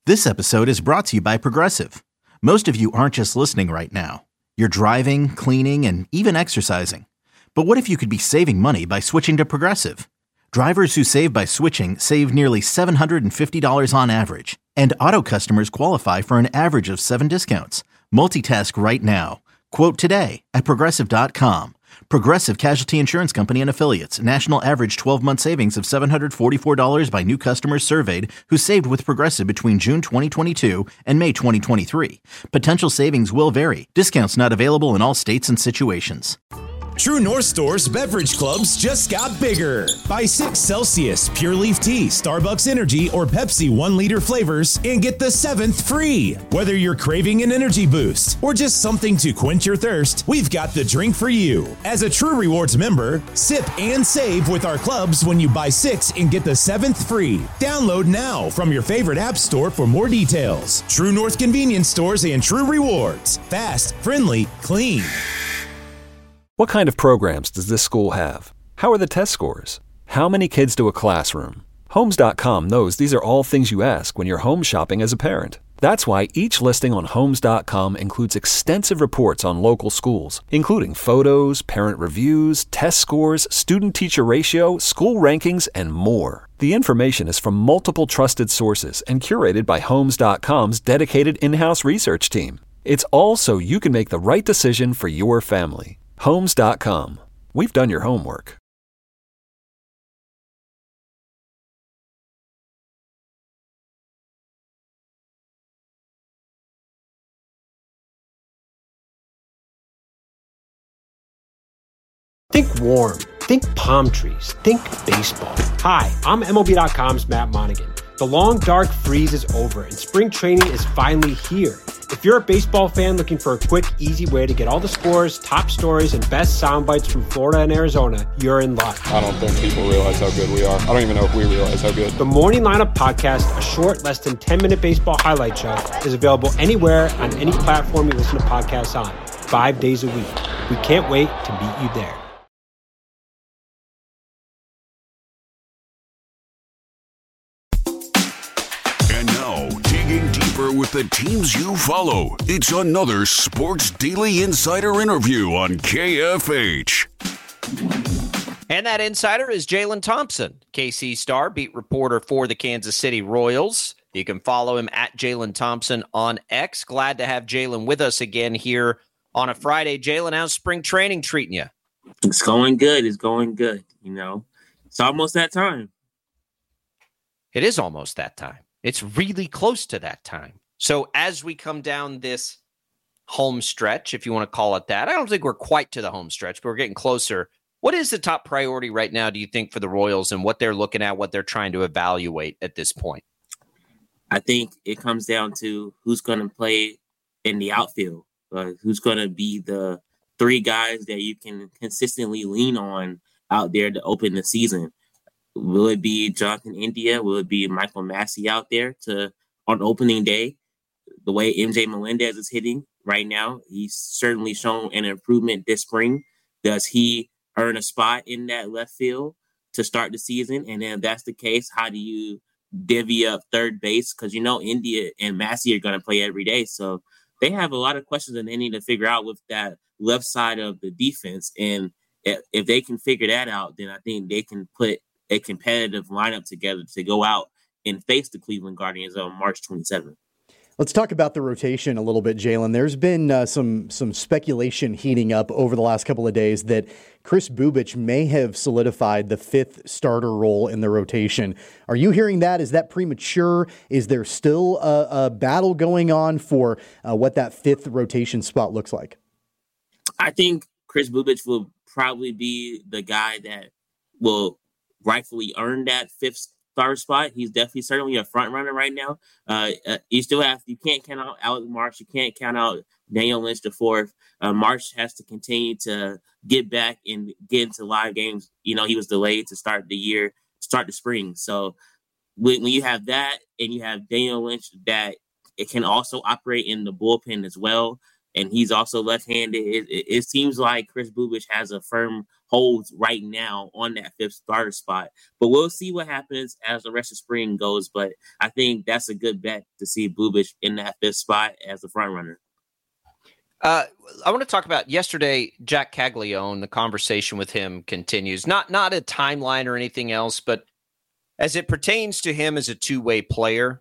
This episode is brought to you by Progressive. Most of you aren't just listening right now. You're driving, cleaning, and even exercising. But what if you could be saving money by switching to Progressive? Drivers who save by switching save nearly $750 on average. And auto customers qualify for an average of 7 discounts. Multitask right now. Quote today at Progressive.com. Progressive Casualty Insurance Company and Affiliates. National average 12-month savings of $744 by new customers surveyed who saved with Progressive between June 2022 and May 2023. Potential savings will vary. Discounts not available in all states and situations. True North Store's beverage clubs just got bigger. Buy 6 Celsius, Pure Leaf Tea, Starbucks Energy, or Pepsi 1-liter flavors and get the 7th free. Whether you're craving an energy boost or just something to quench your thirst, we've got the drink for you. As a True Rewards member, sip and save with our clubs when you buy 6 and get the 7th free. Download now from your favorite app store for more details. True North Convenience Stores and True Rewards. Fast, friendly, clean. What kind of programs does this school have? How are the test scores? How many kids do a classroom? Homes.com knows these are all things you ask when you're home shopping as a parent. That's why each listing on Homes.com includes extensive reports on local schools, including photos, parent reviews, test scores, student-teacher ratio, school rankings, and more. The information is from multiple trusted sources and curated by Homes.com's dedicated in-house research team. It's all so you can make the right decision for your family. Homes.com. We've done your homework. Think warm. Think palm trees. Think baseball. Hi, I'm MLB.com's Matt Monaghan. The long, dark freeze is over, and spring training is finally here. If you're a baseball fan looking for a quick, easy way to get all the scores, top stories, and best sound bites from Florida and Arizona, you're in luck. I don't think people realize how good we are. I don't even know if we realize how good. The Morning Lineup Podcast, a short, less than 10-minute baseball highlight show, is available anywhere on any platform you listen to podcasts on, 5 days a week. We can't wait to meet you there. With the teams you follow, it's another Sports Daily Insider interview on KFH. And that insider is Jalen Thompson, KC Star beat reporter for the Kansas City Royals. You can follow him at Jalen Thompson on X. Glad to have Jalen with us again here on a Friday. Jalen, how's spring training treating you? It's going good. It's going good. You know, it's almost that time. It is almost that time. It's really close to that time. So as we come down this home stretch, if you want to call it that, I don't think we're quite to the home stretch, but we're getting closer. What is the top priority right now, do you think, for the Royals and what they're looking at, what they're trying to evaluate at this point? I think it comes down to who's going to play in the outfield, who's going to be the 3 guys that you can consistently lean on out there to open the season. Will it be Jonathan India? Will it be Michael Massey out there on opening day? The way MJ Melendez is hitting right now, he's certainly shown an improvement this spring. Does he earn a spot in that left field to start the season? And then if that's the case, how do you divvy up third base? Because, you know, India and Massey are going to play every day. So they have a lot of questions that they need to figure out with that left side of the defense. And if they can figure that out, then I think they can put a competitive lineup together to go out and face the Cleveland Guardians on March 27th. Let's talk about the rotation a little bit, Jalen. There's been some speculation heating up over the last couple of days that Kris Bubic may have solidified the 5th starter role in the rotation. Are you hearing that? Is that premature? Is there still a battle going on for what that 5th rotation spot looks like? I think Kris Bubic will probably be the guy that will rightfully earn that 5th starter spot. He's definitely certainly a front runner right now. You can't count out Alec Marsh. You can't count out Daniel Lynch IV. Marsh has to continue to get back and get into live games. You know, he was delayed to start the spring. So when you have that and you have Daniel Lynch that it can also operate in the bullpen as well, and he's also left-handed, it seems like Kris Bubic has a firm holds right now on that fifth starter spot. But we'll see what happens as the rest of spring goes. But I think that's a good bet to see Bubic in that fifth spot as the front runner. I want to talk about yesterday, Jack Caglione. The conversation with him continues. Not a timeline or anything else, but as it pertains to him as a two-way player,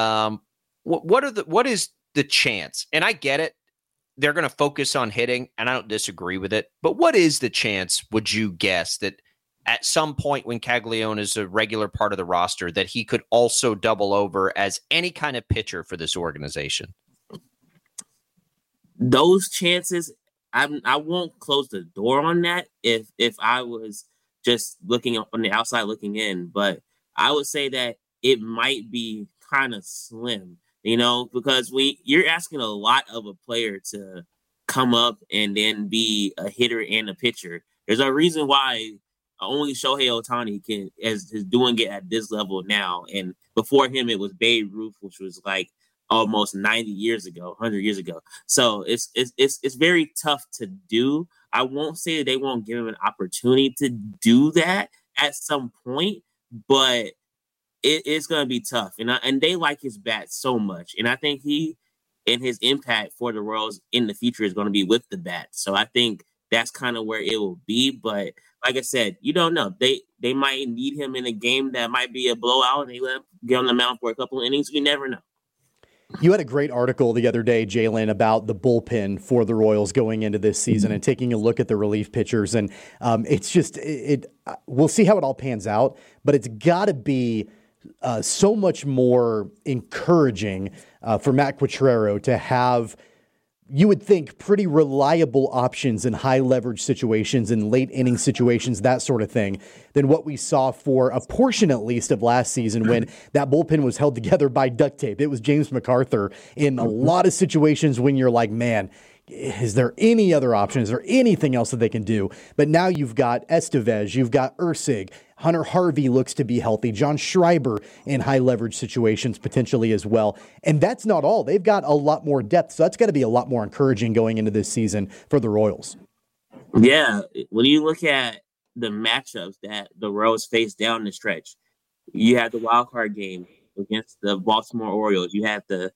what is the chance? And I get it. They're going to focus on hitting, and I don't disagree with it. But what is the chance, would you guess, that at some point when Caglione is a regular part of the roster, that he could also double over as any kind of pitcher for this organization? Those chances, I won't close the door on that if I was just looking on the outside looking in. But I would say that it might be kind of slim. Because you're asking a lot of a player to come up and then be a hitter and a pitcher. There's a reason why only Shohei Ohtani is doing it at this level now. And before him, it was Babe Ruth, which was like almost 90 years ago, 100 years ago. So it's very tough to do. I won't say that they won't give him an opportunity to do that at some point, but it's going to be tough. And they like his bat so much. And I think he and his impact for the Royals in the future is going to be with the bat. So I think that's kind of where it will be. But like I said, you don't know. They might need him in a game that might be a blowout, and they let him get on the mound for a couple of innings. You never know. You had a great article the other day, Jalen, about the bullpen for the Royals going into this season and taking a look at the relief pitchers. And it's just we'll see how it all pans out, but it's got to be so much more encouraging for Matt Quatraro to have, you would think, pretty reliable options in high leverage situations and late inning situations, that sort of thing, than what we saw for a portion at least of last season when that bullpen was held together by duct tape. It was James MacArthur in a lot of situations when you're like, man, is there any other option? Is there anything else that they can do? But now you've got Estevez, you've got Ursig, Hunter Harvey looks to be healthy, John Schreiber in high leverage situations potentially as well. And that's not all. They've got a lot more depth. So that's got to be a lot more encouraging going into this season for the Royals. Yeah. When you look at the matchups that the Royals face down the stretch, you have the wild card game against the Baltimore Orioles. You have the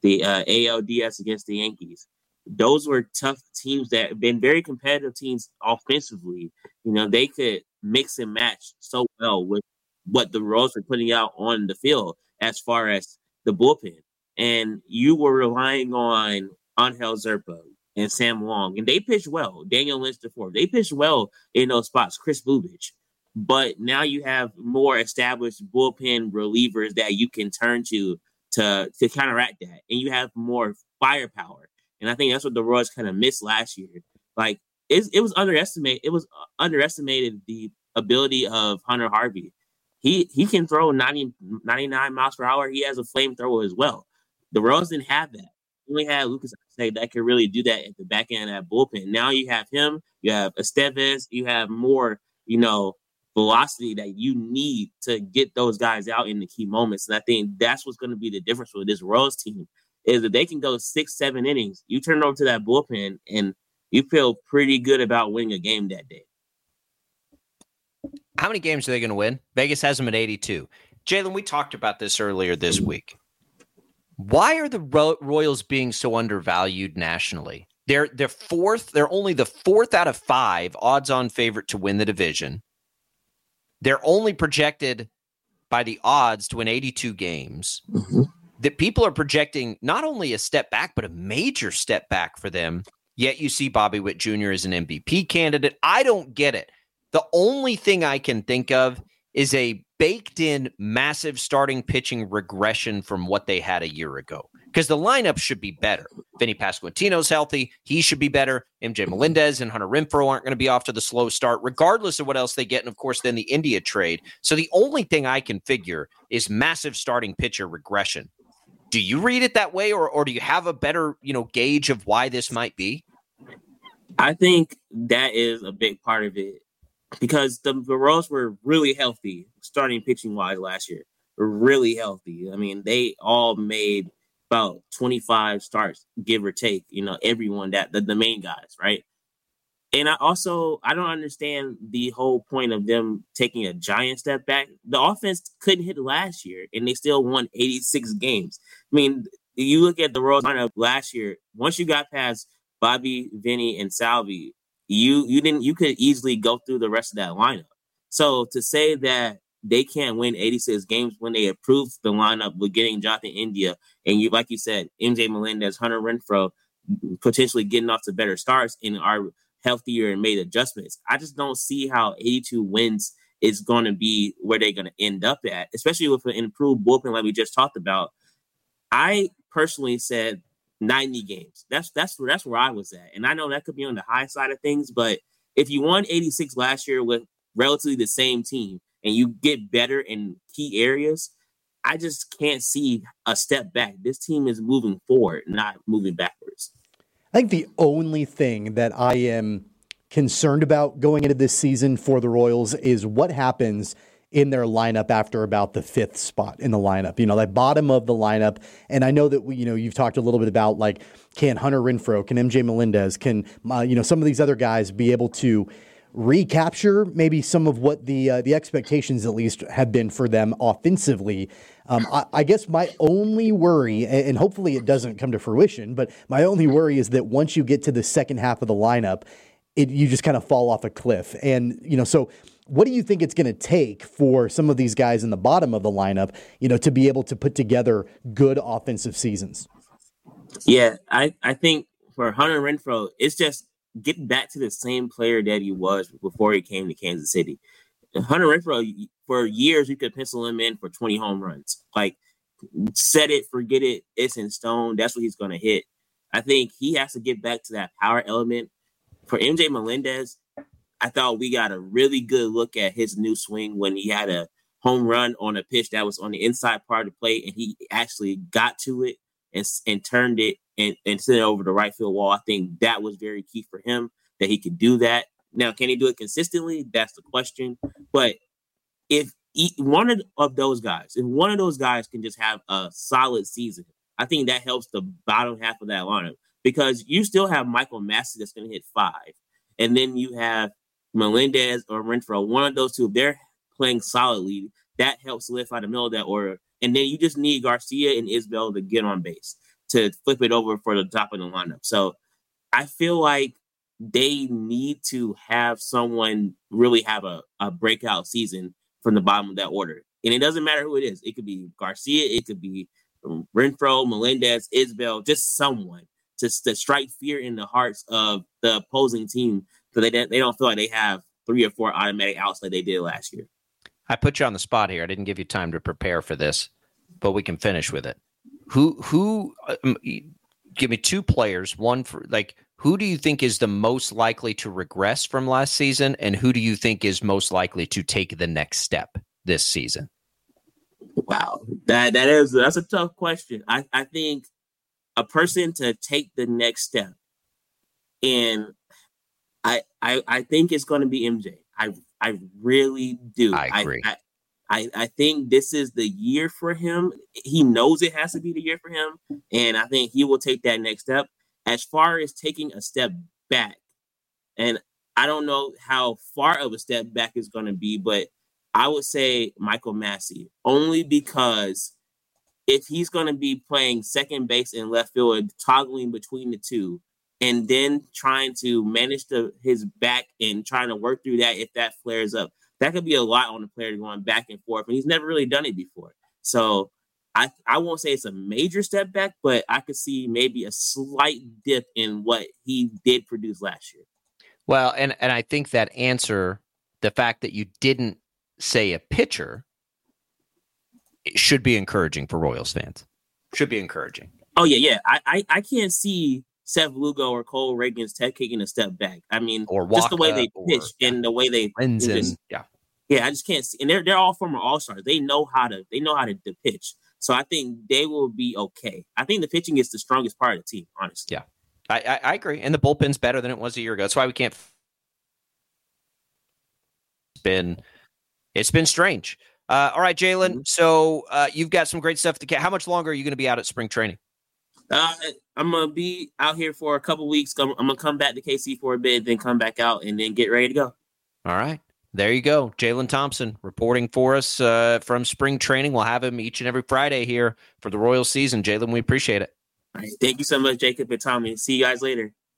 ALDS against the Yankees. Those were tough teams that have been very competitive teams offensively. They could mix and match so well with what the Royals were putting out on the field as far as the bullpen. And you were relying on Angel Zerpa and Sam Long, and they pitched well. Daniel Lynch IV, they pitched well in those spots. Chris Bubic. But now you have more established bullpen relievers that you can turn to counteract that. And you have more firepower. And I think that's what the Royals kind of missed last year. Like it was underestimated. It was underestimated the ability of Hunter Harvey. He can throw 99 miles per hour. He has a flamethrower as well. The Royals didn't have that. We only had Lucas Arce that could really do that at the back end of that bullpen. Now you have him. You have Estevez. You have more, velocity that you need to get those guys out in the key moments. And I think that's what's going to be the difference with this Royals team. Is that they can go 6-7 innings. You turn it over to that bullpen, and you feel pretty good about winning a game that day. How many games are they going to win? Vegas has them at 82. Jalen, we talked about this earlier this week. Why are the Royals being so undervalued nationally? They're fourth. They're only the fourth out of 5 odds-on favorite to win the division. They're only projected by the odds to win 82 games. Mm-hmm. That people are projecting not only a step back, but a major step back for them. Yet you see Bobby Witt Jr. as an MVP candidate. I don't get it. The only thing I can think of is a baked-in massive starting pitching regression from what they had a year ago. Because the lineup should be better. Vinny Pasquantino's healthy. He should be better. MJ Melendez and Hunter Renfroe aren't going to be off to the slow start, regardless of what else they get. And, of course, then the India trade. So the only thing I can figure is massive starting pitcher regression. Do you read it that way, or do you have a better, gauge of why this might be? I think that is a big part of it because the Royals were really healthy starting pitching-wise last year. Were really healthy. I mean, they all made about 25 starts, give or take, everyone the main guys, right? And I don't understand the whole point of them taking a giant step back. The offense couldn't hit last year, and they still won 86 games. I mean, you look at the Royals lineup last year. Once you got past Bobby, Vinny, and Salvi, you could easily go through the rest of that lineup. So to say that they can't win 86 games when they approved the lineup with getting Jonathan India and like you said, MJ Melendez, Hunter Renfroe, potentially getting off to better starts and are healthier and made adjustments. I just don't see how 82 wins is going to be where they're going to end up at, especially with an improved bullpen like we just talked about. I personally said 90 games. That's where I was at. And I know that could be on the high side of things, but if you won 86 last year with relatively the same team and you get better in key areas, I just can't see a step back. This team is moving forward, not moving backwards. I think the only thing that I am concerned about going into this season for the Royals is what happens in their lineup after about the 5th spot in the lineup, that bottom of the lineup. And I know that you've talked a little bit about like, can Hunter Renfroe, can MJ Melendez, can, some of these other guys be able to recapture maybe some of what the expectations at least have been for them offensively. I guess my only worry, and hopefully it doesn't come to fruition, but my only worry is that once you get to the second half of the lineup, you just kind of fall off a cliff. And, so what do you think it's going to take for some of these guys in the bottom of the lineup, to be able to put together good offensive seasons? Yeah, I think for Hunter Renfroe, it's just getting back to the same player that he was before he came to Kansas City. Hunter Renfroe, for years, you could pencil him in for 20 home runs. Like, set it, forget it, it's in stone. That's what he's going to hit. I think he has to get back to that power element. For MJ Melendez, I thought we got a really good look at his new swing when he had a home run on a pitch that was on the inside part of the plate, and he actually got to it and turned it and sent it over the right field wall. I think that was very key for him, that he could do that. Now, can he do it consistently? That's the question. But if one of those guys can just have a solid season, I think that helps the bottom half of that lineup, because you still have Michael Massey that's going to hit 5. And then you have Melendez or Renfroe, one of those two. If they're playing solidly, that helps solidify the middle of that order. And then you just need Garcia and Isbell to get on base to flip it over for the top of the lineup. So I feel like they need to have someone really have a breakout season from the bottom of that order. And it doesn't matter who it is. It could be Garcia. It could be Renfroe, Melendez, Isbell, just someone to strike fear in the hearts of the opposing team so they don't feel like they have 3 or 4 automatic outs like they did last year. I put you on the spot here. I didn't give you time to prepare for this, but we can finish with it. Who give me 2 players, one for who do you think is the most likely to regress from last season, and who do you think is most likely to take the next step this season? Wow. That's a tough question. I think a person to take the next step, and I think it's going to be MJ. I really do. I agree. I think this is the year for him. He knows it has to be the year for him, and I think he will take that next step. As far as taking a step back, and I don't know how far of a step back it's going to be, but I would say Michael Massey, only because if he's going to be playing second base and left field, toggling between the two, and then trying to manage his back and trying to work through that if that flares up, that could be a lot on the player going back and forth. And he's never really done it before. So I won't say it's a major step back, but I could see maybe a slight dip in what he did produce last year. Well, and I think that answer, the fact that you didn't say a pitcher, it should be encouraging for Royals fans. Should be encouraging. Oh, yeah. I can't see Seth Lugo or Cole Reagans taking a step back. I mean, or just the way they pitch and the way they I just can't see. And they're all former All-Stars. They know how to pitch. So I think they will be okay. I think the pitching is the strongest part of the team, honestly. Yeah, I agree. And the bullpen's better than it was a year ago. That's why we can't. It's been strange. All right, Jalen. Mm-hmm. So you've got some great stuff to. How much longer are you going to be out at spring training? I'm gonna be out here for a couple weeks. I'm gonna come back to KC for a bit, then come back out, and then get ready to go. All right. There you go. Jalen Thompson reporting for us from spring training. We'll have him each and every Friday here for the Royal season. Jalen, we appreciate it. All right. Thank you so much, Jacob and Tommy. See you guys later.